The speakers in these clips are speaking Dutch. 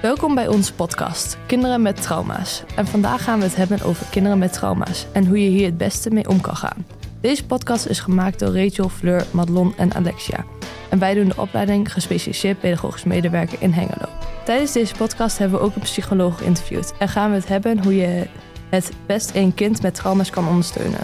Welkom bij onze podcast, Kinderen met Trauma's. En vandaag gaan we het hebben over kinderen met trauma's en hoe je hier het beste mee om kan gaan. Deze podcast is gemaakt door Rachel, Fleur, Madelon en Alexia. En wij doen de opleiding gespecialiseerd pedagogisch medewerker in Hengelo. Tijdens deze podcast hebben we ook een psycholoog geïnterviewd en gaan we het hebben hoe je het best een kind met trauma's kan ondersteunen.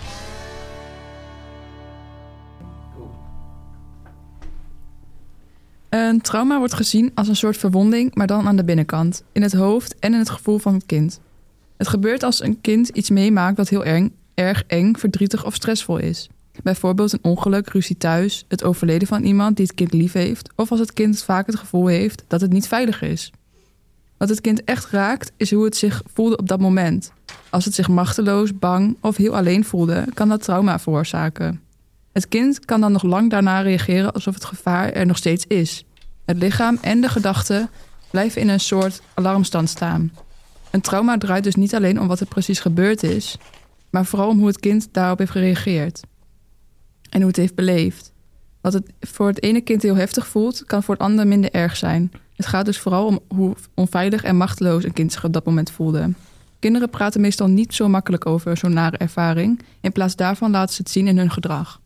Een trauma wordt gezien als een soort verwonding, maar dan aan de binnenkant, in het hoofd en in het gevoel van het kind. Het gebeurt als een kind iets meemaakt wat heel erg eng, verdrietig of stressvol is. Bijvoorbeeld een ongeluk, ruzie thuis, het overlijden van iemand die het kind lief heeft, of als het kind vaak het gevoel heeft dat het niet veilig is. Wat het kind echt raakt, is hoe het zich voelde op dat moment. Als het zich machteloos, bang of heel alleen voelde, kan dat trauma veroorzaken. Het kind kan dan nog lang daarna reageren alsof het gevaar er nog steeds is. Het lichaam en de gedachten blijven in een soort alarmstand staan. Een trauma draait dus niet alleen om wat er precies gebeurd is, maar vooral om hoe het kind daarop heeft gereageerd. En hoe het heeft beleefd. Wat het voor het ene kind heel heftig voelt, kan voor het andere minder erg zijn. Het gaat dus vooral om hoe onveilig en machteloos een kind zich op dat moment voelde. Kinderen praten meestal niet zo makkelijk over zo'n nare ervaring. In plaats daarvan laten ze het zien in hun gedrag.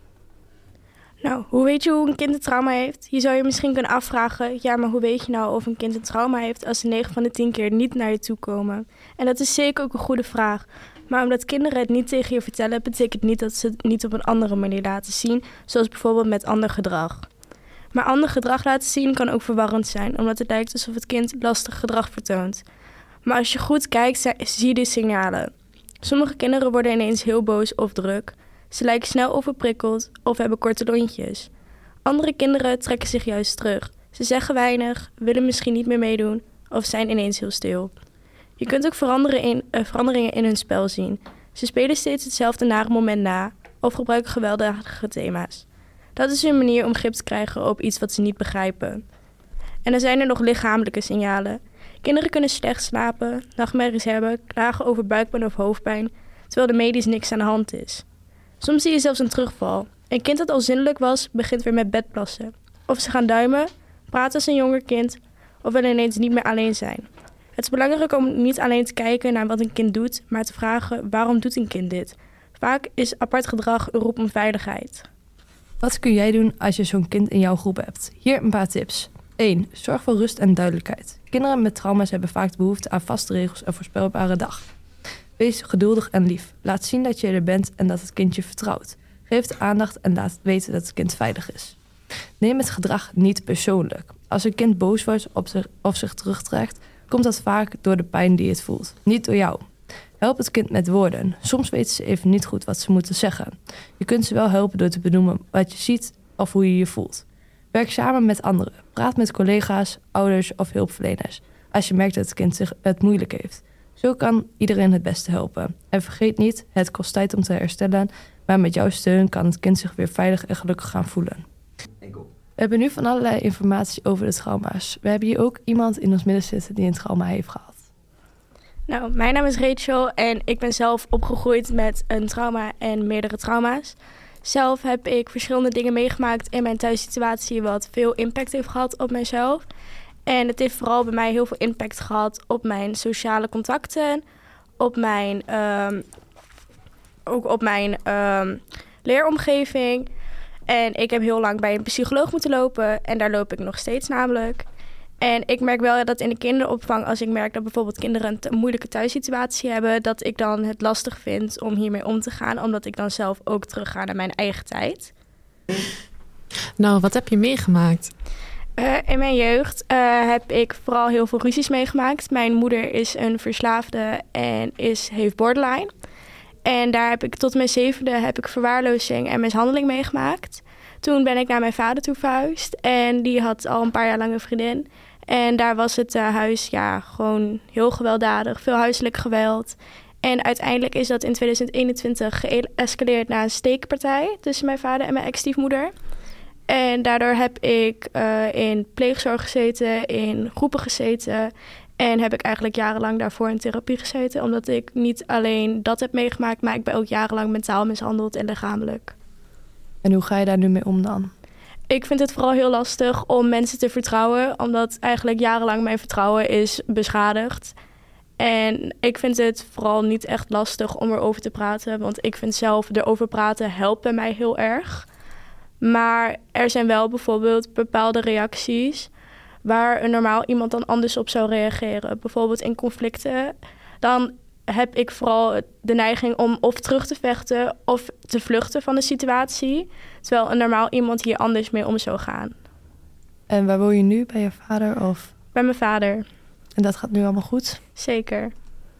Nou, hoe weet je hoe een kind een trauma heeft? Je zou je misschien kunnen afvragen, ja, maar hoe weet je nou of een kind een trauma heeft als ze 9 van de 10 keer niet naar je toe komen? En dat is zeker ook een goede vraag. Maar omdat kinderen het niet tegen je vertellen, betekent niet dat ze het niet op een andere manier laten zien, zoals bijvoorbeeld met ander gedrag. Maar ander gedrag laten zien kan ook verwarrend zijn, omdat het lijkt alsof het kind lastig gedrag vertoont. Maar als je goed kijkt, zie je de signalen. Sommige kinderen worden ineens heel boos of druk. Ze lijken snel overprikkeld of hebben korte lontjes. Andere kinderen trekken zich juist terug. Ze zeggen weinig, willen misschien niet meer meedoen of zijn ineens heel stil. Je kunt ook veranderingen in hun spel zien. Ze spelen steeds hetzelfde nare moment na of gebruiken gewelddadige thema's. Dat is hun manier om grip te krijgen op iets wat ze niet begrijpen. En dan zijn er nog lichamelijke signalen. Kinderen kunnen slecht slapen, nachtmerries hebben, klagen over buikpijn of hoofdpijn, terwijl er medisch niks aan de hand is. Soms zie je zelfs een terugval. Een kind dat al zindelijk was, begint weer met bedplassen. Of ze gaan duimen, praten als een jonger kind, of willen ineens niet meer alleen zijn. Het is belangrijk om niet alleen te kijken naar wat een kind doet, maar te vragen waarom doet een kind dit. Vaak is apart gedrag een roep om veiligheid. Wat kun jij doen als je zo'n kind in jouw groep hebt? Hier een paar tips. 1. Zorg voor rust en duidelijkheid. Kinderen met trauma's hebben vaak behoefte aan vaste regels en voorspelbare dag. Wees geduldig en lief. Laat zien dat je er bent en dat het kind je vertrouwt. Geef de aandacht en laat weten dat het kind veilig is. Neem het gedrag niet persoonlijk. Als een kind boos wordt of zich terugtrekt, komt dat vaak door de pijn die het voelt, niet door jou. Help het kind met woorden. Soms weten ze even niet goed wat ze moeten zeggen. Je kunt ze wel helpen door te benoemen wat je ziet of hoe je je voelt. Werk samen met anderen. Praat met collega's, ouders of hulpverleners als je merkt dat het kind het moeilijk heeft. Zo kan iedereen het beste helpen. En vergeet niet, het kost tijd om te herstellen, maar met jouw steun kan het kind zich weer veilig en gelukkig gaan voelen. We hebben nu van allerlei informatie over de trauma's. We hebben hier ook iemand in ons midden zitten die een trauma heeft gehad. Nou, mijn naam is Rachel en ik ben zelf opgegroeid met een trauma en meerdere trauma's. Zelf heb ik verschillende dingen meegemaakt in mijn thuissituatie wat veel impact heeft gehad op mijzelf. En het heeft vooral bij mij heel veel impact gehad op mijn sociale contacten, op mijn leeromgeving. En ik heb heel lang bij een psycholoog moeten lopen en daar loop ik nog steeds namelijk. En ik merk wel dat in de kinderopvang, als ik merk dat bijvoorbeeld kinderen een moeilijke thuissituatie hebben, dat ik dan het lastig vind om hiermee om te gaan, omdat ik dan zelf ook terugga naar mijn eigen tijd. Nou, wat heb je meegemaakt? In mijn jeugd heb ik vooral heel veel ruzies meegemaakt. Mijn moeder is een verslaafde en heeft borderline. En daar heb ik tot mijn 7e verwaarlozing en mishandeling meegemaakt. Toen ben ik naar mijn vader toe verhuisd en die had al een paar jaar lang een vriendin. En daar was het huis gewoon heel gewelddadig, veel huiselijk geweld. En uiteindelijk is dat in 2021 geëscaleerd naar een steekpartij tussen mijn vader en mijn ex-stiefmoeder. En daardoor heb ik in pleegzorg gezeten, in groepen gezeten. En heb ik eigenlijk jarenlang daarvoor in therapie gezeten. Omdat ik niet alleen dat heb meegemaakt, maar ik ben ook jarenlang mentaal mishandeld en lichamelijk. En hoe ga je daar nu mee om dan? ik vind het vooral heel lastig om mensen te vertrouwen, omdat eigenlijk jarenlang mijn vertrouwen is beschadigd. En ik vind het vooral niet echt lastig om erover te praten, want ik vind zelf erover praten helpt bij mij heel erg. Maar er zijn wel bijvoorbeeld bepaalde reacties waar een normaal iemand dan anders op zou reageren. Bijvoorbeeld in conflicten, dan heb ik vooral de neiging om of terug te vechten of te vluchten van de situatie. Terwijl een normaal iemand hier anders mee om zou gaan. En waar woon je nu? Bij je vader? Of? Bij mijn vader. En dat gaat nu allemaal goed? Zeker.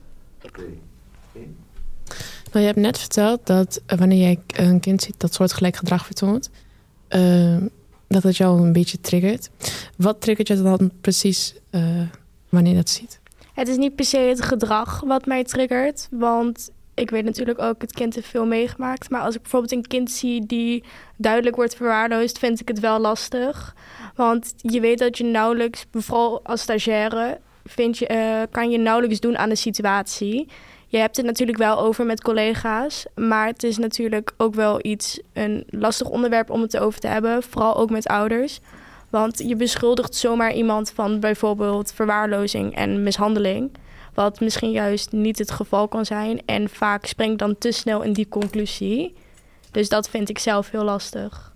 Nou, je hebt net verteld dat wanneer jij een kind ziet dat soortgelijk gedrag vertoont, dat het jou een beetje triggert. Wat triggert je dan precies wanneer je dat ziet? Het is niet per se het gedrag wat mij triggert, want ik weet natuurlijk ook, het kind heeft veel meegemaakt. Maar als ik bijvoorbeeld een kind zie die duidelijk wordt verwaarloosd, vind ik het wel lastig. Want je weet dat je nauwelijks, vooral als stagiaire, kan je nauwelijks doen aan de situatie. Je hebt het natuurlijk wel over met collega's, maar het is natuurlijk ook wel een lastig onderwerp om het over te hebben. Vooral ook met ouders. Want je beschuldigt zomaar iemand van bijvoorbeeld verwaarlozing en mishandeling, wat misschien juist niet het geval kan zijn. En vaak springt dan te snel in die conclusie. Dus dat vind ik zelf heel lastig.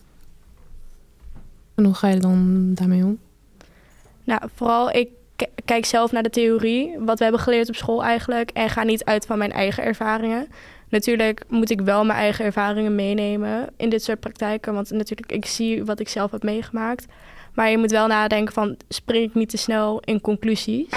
En hoe ga je dan daarmee om? Nou, vooral ik kijk zelf naar de theorie, wat we hebben geleerd op school eigenlijk, en ga niet uit van mijn eigen ervaringen. Natuurlijk moet ik wel mijn eigen ervaringen meenemen in dit soort praktijken, want natuurlijk ik zie wat ik zelf heb meegemaakt. Maar je moet wel nadenken van, spring ik niet te snel in conclusies?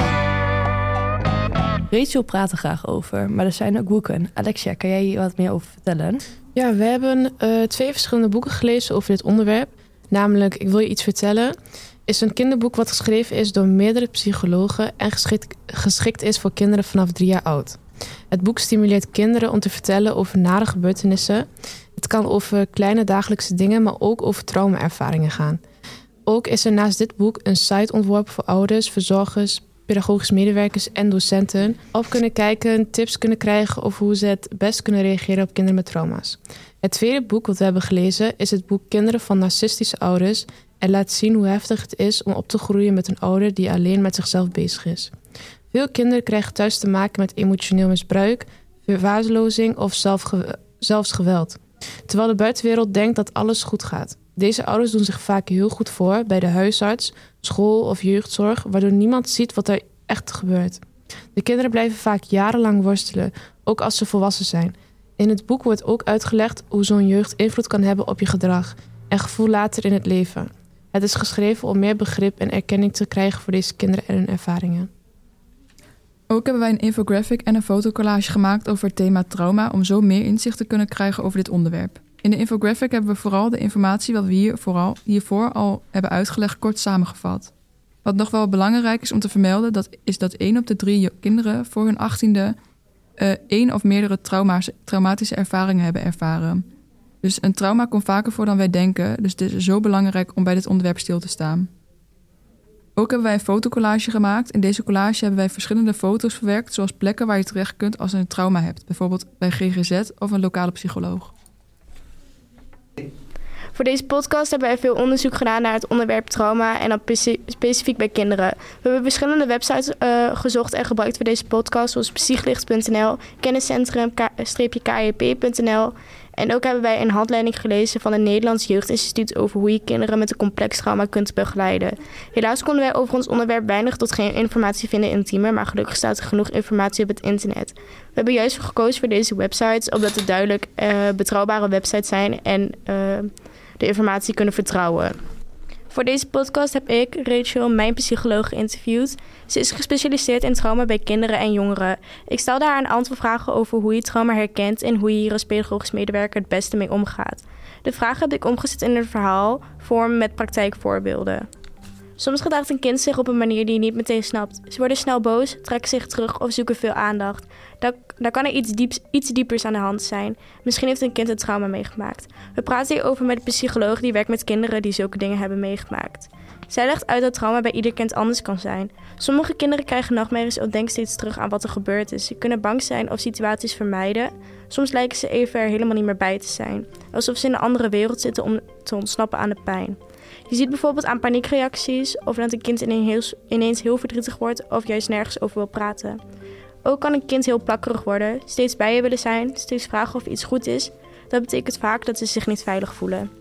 Rachel praat er graag over, maar er zijn ook boeken. Alexia, kan jij hier wat meer over vertellen? Ja, we hebben 2 verschillende boeken gelezen over dit onderwerp. Namelijk Ik wil je iets vertellen is een kinderboek wat geschreven is door meerdere psychologen en geschikt is voor kinderen vanaf 3 jaar oud. Het boek stimuleert kinderen om te vertellen over nare gebeurtenissen. Het kan over kleine dagelijkse dingen, maar ook over trauma-ervaringen gaan. Ook is er naast dit boek een site ontworpen voor ouders, verzorgers, pedagogisch medewerkers en docenten op kunnen kijken, tips kunnen krijgen over hoe ze het best kunnen reageren op kinderen met trauma's. Het tweede boek wat we hebben gelezen is het boek Kinderen van narcistische ouders en laat zien hoe heftig het is om op te groeien met een ouder die alleen met zichzelf bezig is. Veel kinderen krijgen thuis te maken met emotioneel misbruik, verwaarlozing of zelfs geweld. Terwijl de buitenwereld denkt dat alles goed gaat. Deze ouders doen zich vaak heel goed voor bij de huisarts, school of jeugdzorg, waardoor niemand ziet wat er echt gebeurt. De kinderen blijven vaak jarenlang worstelen, ook als ze volwassen zijn. In het boek wordt ook uitgelegd hoe zo'n jeugd invloed kan hebben op je gedrag en gevoel later in het leven. Het is geschreven om meer begrip en erkenning te krijgen voor deze kinderen en hun ervaringen. Ook hebben wij een infographic en een fotocollage gemaakt over het thema trauma om zo meer inzicht te kunnen krijgen over dit onderwerp. In de infographic hebben we vooral de informatie wat we hiervoor al hebben uitgelegd kort samengevat. Wat nog wel belangrijk is om te vermelden, is dat 1 op de 3 kinderen voor hun 18e 1 of meerdere traumatische ervaringen hebben ervaren. Dus een trauma komt vaker voor dan wij denken, dus het is zo belangrijk om bij dit onderwerp stil te staan. Ook hebben wij een fotocollage gemaakt. In deze collage hebben wij verschillende foto's verwerkt, zoals plekken waar je terecht kunt als je een trauma hebt. Bijvoorbeeld bij GGZ of een lokale psycholoog. Voor deze podcast hebben wij veel onderzoek gedaan naar het onderwerp trauma en dan specifiek bij kinderen. We hebben verschillende websites gezocht en gebruikt voor deze podcast, zoals psychlicht.nl, kenniscentrum-kip.nl. En ook hebben wij een handleiding gelezen van het Nederlands Jeugdinstituut over hoe je kinderen met een complex trauma kunt begeleiden. Helaas konden wij over ons onderwerp weinig tot geen informatie vinden in Timer, maar gelukkig staat er genoeg informatie op het internet. We hebben juist gekozen voor deze websites, omdat het duidelijk betrouwbare websites zijn en de informatie kunnen vertrouwen. Voor deze podcast heb ik, Rachel, mijn psycholoog geïnterviewd. Ze is gespecialiseerd in trauma bij kinderen en jongeren. Ik stelde haar een aantal vragen over hoe je trauma herkent en hoe je hier als pedagogisch medewerker het beste mee omgaat. De vragen heb ik omgezet in een verhaalvorm met praktijkvoorbeelden. Soms gedraagt een kind zich op een manier die je niet meteen snapt. Ze worden snel boos, trekken zich terug of zoeken veel aandacht. Daar kan er iets diepers aan de hand zijn. Misschien heeft een kind een trauma meegemaakt. We praten hierover met een psycholoog die werkt met kinderen die zulke dingen hebben meegemaakt. Zij legt uit dat trauma bij ieder kind anders kan zijn. Sommige kinderen krijgen nachtmerries of denken steeds terug aan wat er gebeurd is. Ze kunnen bang zijn of situaties vermijden. Soms lijken ze even er helemaal niet meer bij te zijn. Alsof ze in een andere wereld zitten om te ontsnappen aan de pijn. Je ziet bijvoorbeeld aan paniekreacties of dat een kind ineens heel verdrietig wordt of juist nergens over wil praten. Ook kan een kind heel plakkerig worden, steeds bij je willen zijn, steeds vragen of iets goed is. Dat betekent vaak dat ze zich niet veilig voelen.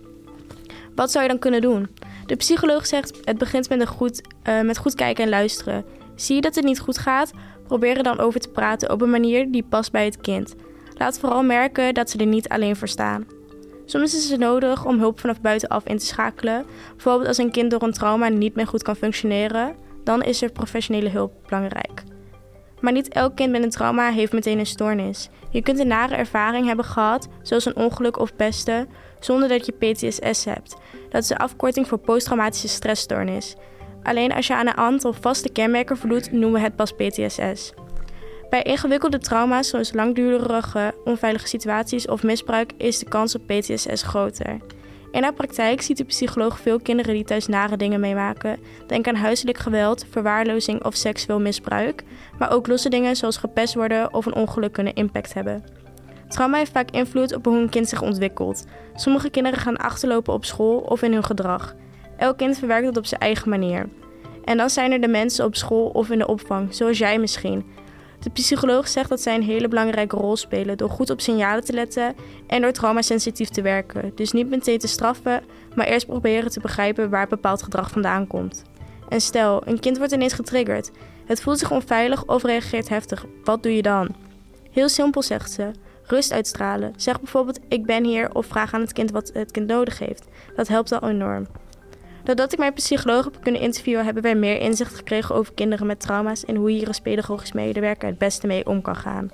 Wat zou je dan kunnen doen? De psycholoog zegt het begint met goed kijken en luisteren. Zie je dat het niet goed gaat? Probeer er dan over te praten op een manier die past bij het kind. Laat vooral merken dat ze er niet alleen voor staan. Soms is het nodig om hulp vanaf buitenaf in te schakelen. Bijvoorbeeld als een kind door een trauma niet meer goed kan functioneren, dan is er professionele hulp belangrijk. Maar niet elk kind met een trauma heeft meteen een stoornis. Je kunt een nare ervaring hebben gehad, zoals een ongeluk of pesten, zonder dat je PTSS hebt. Dat is de afkorting voor posttraumatische stressstoornis. Alleen als je aan een aantal vaste kenmerken voldoet, noemen we het pas PTSS. Bij ingewikkelde trauma's, zoals langdurige onveilige situaties of misbruik, is de kans op PTSS groter. In haar praktijk ziet de psycholoog veel kinderen die thuis nare dingen meemaken. Denk aan huiselijk geweld, verwaarlozing of seksueel misbruik. Maar ook losse dingen zoals gepest worden of een ongeluk kunnen impact hebben. Trauma heeft vaak invloed op hoe een kind zich ontwikkelt. Sommige kinderen gaan achterlopen op school of in hun gedrag. Elk kind verwerkt dat op zijn eigen manier. En dan zijn er de mensen op school of in de opvang, zoals jij misschien. De psycholoog zegt dat zij een hele belangrijke rol spelen door goed op signalen te letten en door traumasensitief te werken. Dus niet meteen te straffen, maar eerst proberen te begrijpen waar bepaald gedrag vandaan komt. En stel, een kind wordt ineens getriggerd. Het voelt zich onveilig of reageert heftig. Wat doe je dan? Heel simpel, zegt ze. Rust uitstralen. Zeg bijvoorbeeld ik ben hier of vraag aan het kind wat het kind nodig heeft. Dat helpt al enorm. Doordat ik mijn psycholoog heb kunnen interviewen, hebben wij meer inzicht gekregen over kinderen met trauma's en hoe je hier als pedagogisch medewerker het beste mee om kan gaan.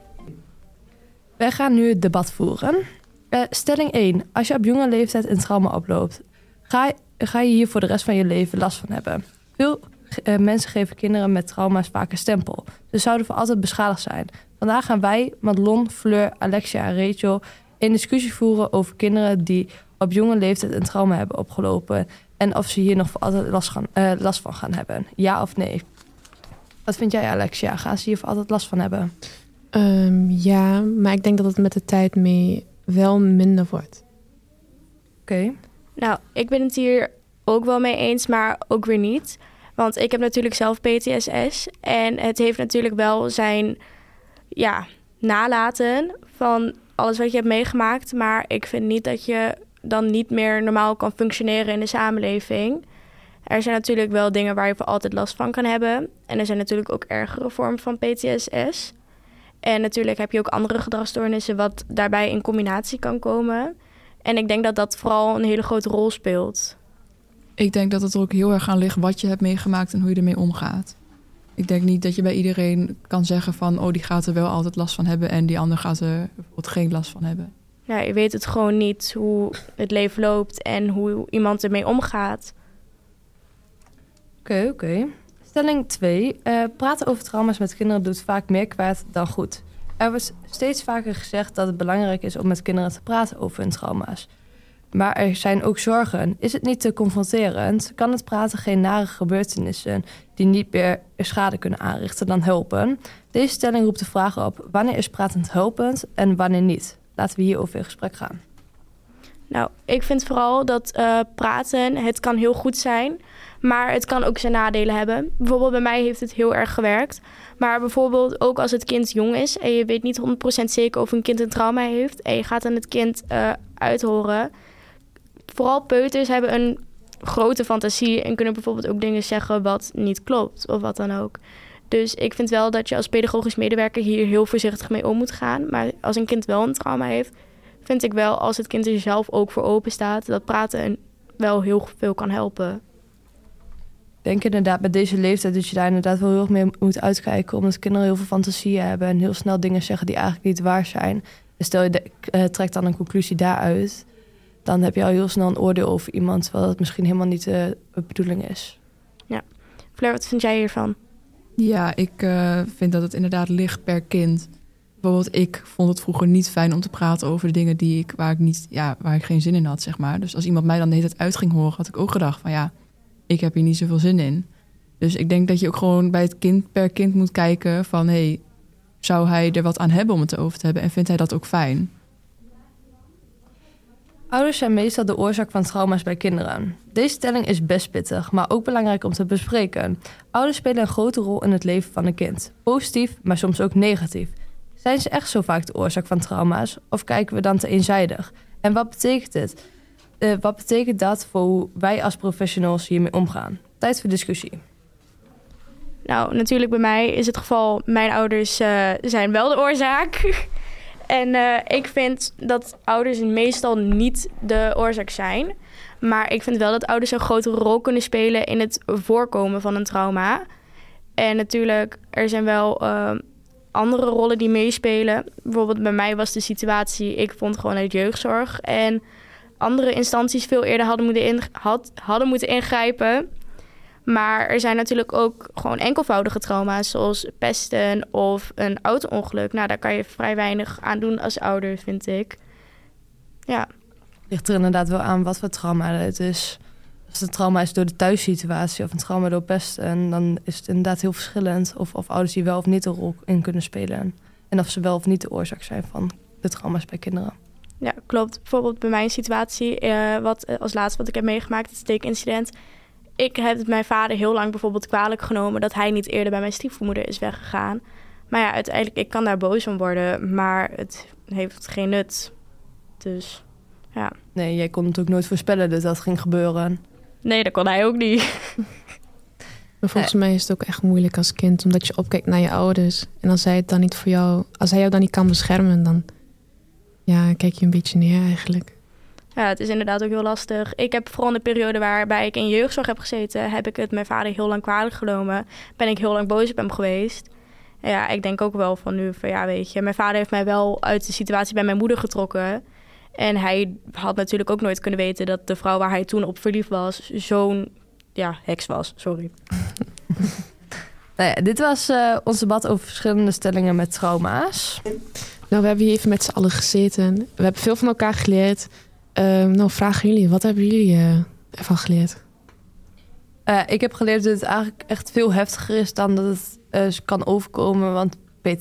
Wij gaan nu het debat voeren. Stelling 1. Als je op jonge leeftijd een trauma oploopt, ga je hier voor de rest van je leven last van hebben. Veel mensen geven kinderen met trauma's vaak een stempel. Ze zouden voor altijd beschadigd zijn. Vandaag gaan wij, Madelon, Fleur, Alexia en Rachel een discussie voeren over kinderen die op jonge leeftijd een trauma hebben opgelopen en of ze hier nog voor altijd last van gaan hebben. Ja of nee? Wat vind jij, Alexia? Gaan ze hier voor altijd last van hebben? Ja, maar ik denk dat het met de tijd mee wel minder wordt. Oké. Nou, ik ben het hier ook wel mee eens, maar ook weer niet. Want ik heb natuurlijk zelf PTSS en het heeft natuurlijk wel zijn nalaten van alles wat je hebt meegemaakt. Maar ik vind niet dat je dan niet meer normaal kan functioneren in de samenleving. Er zijn natuurlijk wel dingen waar je voor altijd last van kan hebben. En er zijn natuurlijk ook ergere vormen van PTSS. En natuurlijk heb je ook andere gedragsstoornissen wat daarbij in combinatie kan komen. En ik denk dat dat vooral een hele grote rol speelt. Ik denk dat het er ook heel erg aan ligt wat je hebt meegemaakt en hoe je ermee omgaat. Ik denk niet dat je bij iedereen kan zeggen van die gaat er wel altijd last van hebben en die ander gaat er bijvoorbeeld geen last van hebben. Ja, je weet het gewoon niet hoe het leven loopt en hoe iemand ermee omgaat. Oké. Stelling 2. Praten over trauma's met kinderen doet vaak meer kwaad dan goed. Er wordt steeds vaker gezegd dat het belangrijk is om met kinderen te praten over hun trauma's. Maar er zijn ook zorgen. Is het niet te confronterend? Kan het praten geen nare gebeurtenissen die niet meer schade kunnen aanrichten dan helpen? Deze stelling roept de vraag op: wanneer is pratend helpend en wanneer niet? Laten we hierover in gesprek gaan. Nou, ik vind vooral dat praten, het kan heel goed zijn, maar het kan ook zijn nadelen hebben. Bijvoorbeeld bij mij heeft het heel erg gewerkt. Maar bijvoorbeeld ook als het kind jong is en je weet niet 100% zeker of een kind een trauma heeft en je gaat aan het kind uithoren. Vooral peuters hebben een grote fantasie en kunnen bijvoorbeeld ook dingen zeggen wat niet klopt of wat dan ook. Dus ik vind wel dat je als pedagogisch medewerker hier heel voorzichtig mee om moet gaan. Maar als een kind wel een trauma heeft, vind ik wel als het kind er zelf ook voor open staat, dat praten wel heel veel kan helpen. Ik denk inderdaad met deze leeftijd dat je daar inderdaad wel heel erg mee moet uitkijken. Omdat kinderen heel veel fantasieën hebben en heel snel dingen zeggen die eigenlijk niet waar zijn. Dus stel je trekt dan een conclusie daaruit, dan heb je al heel snel een oordeel over iemand, terwijl dat misschien helemaal niet de bedoeling is. Fleur, wat vind jij hiervan? Ja, ik vind dat het inderdaad ligt per kind. Bijvoorbeeld, ik vond het vroeger niet fijn om te praten over de dingen waar ik geen zin in had, zeg maar. Dus als iemand mij dan de hele tijd uit ging horen, had ik ook gedacht van ja, ik heb hier niet zoveel zin in. Dus ik denk dat je ook gewoon bij het kind per kind moet kijken van hey, zou hij er wat aan hebben om het erover te hebben en vindt hij dat ook fijn? Ouders zijn meestal de oorzaak van trauma's bij kinderen. Deze stelling is best pittig, maar ook belangrijk om te bespreken. Ouders spelen een grote rol in het leven van een kind. Positief, maar soms ook negatief. Zijn ze echt zo vaak de oorzaak van trauma's? Of kijken we dan te eenzijdig? En wat betekent dit? Wat betekent dat voor hoe wij als professionals hiermee omgaan? Tijd voor discussie. Nou, natuurlijk bij mij is het geval, mijn ouders zijn wel de oorzaak. En ik vind dat ouders meestal niet de oorzaak zijn. Maar ik vind wel dat ouders een grotere rol kunnen spelen in het voorkomen van een trauma. En natuurlijk, er zijn wel andere rollen die meespelen. Bijvoorbeeld bij mij was de situatie, ik vond gewoon uit jeugdzorg. En andere instanties veel eerder hadden moeten ingrijpen. Maar er zijn natuurlijk ook gewoon enkelvoudige trauma's, zoals pesten of een auto-ongeluk. Nou, daar kan je vrij weinig aan doen als ouder, vind ik. Ja. Ligt er inderdaad wel aan wat voor trauma het is. Als het trauma is door de thuissituatie of een trauma door pesten, dan is het inderdaad heel verschillend of ouders die wel of niet een rol in kunnen spelen. En of ze wel of niet de oorzaak zijn van de trauma's bij kinderen. Ja, klopt. Bijvoorbeeld bij mijn situatie, als laatste wat ik heb meegemaakt, het steekincident. Ik heb het mijn vader heel lang bijvoorbeeld kwalijk genomen dat hij niet eerder bij mijn stiefmoeder is weggegaan. Maar ja, uiteindelijk, ik kan daar boos om worden, maar het heeft geen nut. Dus, ja. Nee, jij kon natuurlijk nooit voorspellen dat dat ging gebeuren. Nee, dat kon hij ook niet. Maar volgens mij is het ook echt moeilijk als kind, omdat je opkijkt naar je ouders. En als hij het dan niet voor jou, als hij jou dan niet kan beschermen, dan ja, kijk je een beetje neer eigenlijk. Ja, het is inderdaad ook heel lastig. Ik heb vooral in de periode waarbij ik in jeugdzorg heb gezeten, heb ik het mijn vader heel lang kwalijk genomen. Ben ik heel lang boos op hem geweest. En ja, ik denk ook wel van nu van ja, weet je, mijn vader heeft mij wel uit de situatie bij mijn moeder getrokken. En hij had natuurlijk ook nooit kunnen weten dat de vrouw waar hij toen op verliefd was zo'n heks was. Sorry. Nou ja, dit was ons debat over verschillende stellingen met trauma's. Nou, we hebben hier even met z'n allen gezeten. We hebben veel van elkaar geleerd. Nou, vragen jullie, wat hebben jullie ervan geleerd? Ik heb geleerd dat het eigenlijk echt veel heftiger is dan dat het kan overkomen. Want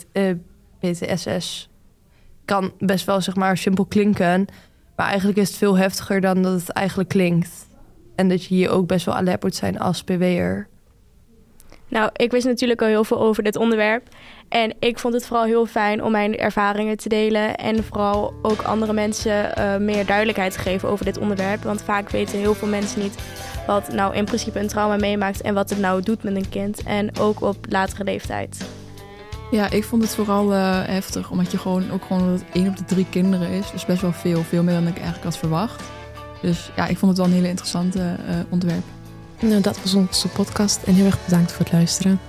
PTSS kan best wel zeg maar simpel klinken. Maar eigenlijk is het veel heftiger dan dat het eigenlijk klinkt. En dat je hier ook best wel alert moet zijn als PW'er. Nou, ik wist natuurlijk al heel veel over dit onderwerp. En ik vond het vooral heel fijn om mijn ervaringen te delen. En vooral ook andere mensen meer duidelijkheid te geven over dit onderwerp. Want vaak weten heel veel mensen niet wat nou in principe een trauma meemaakt. En wat het nou doet met een kind. En ook op latere leeftijd. Ja, ik vond het vooral heftig. Omdat je gewoon dat het 1 op de 3 kinderen is. Dus best wel veel. Veel meer dan ik eigenlijk had verwacht. Dus ja, ik vond het wel een hele interessante onderwerp. Nou, dat was onze podcast en heel erg bedankt voor het luisteren.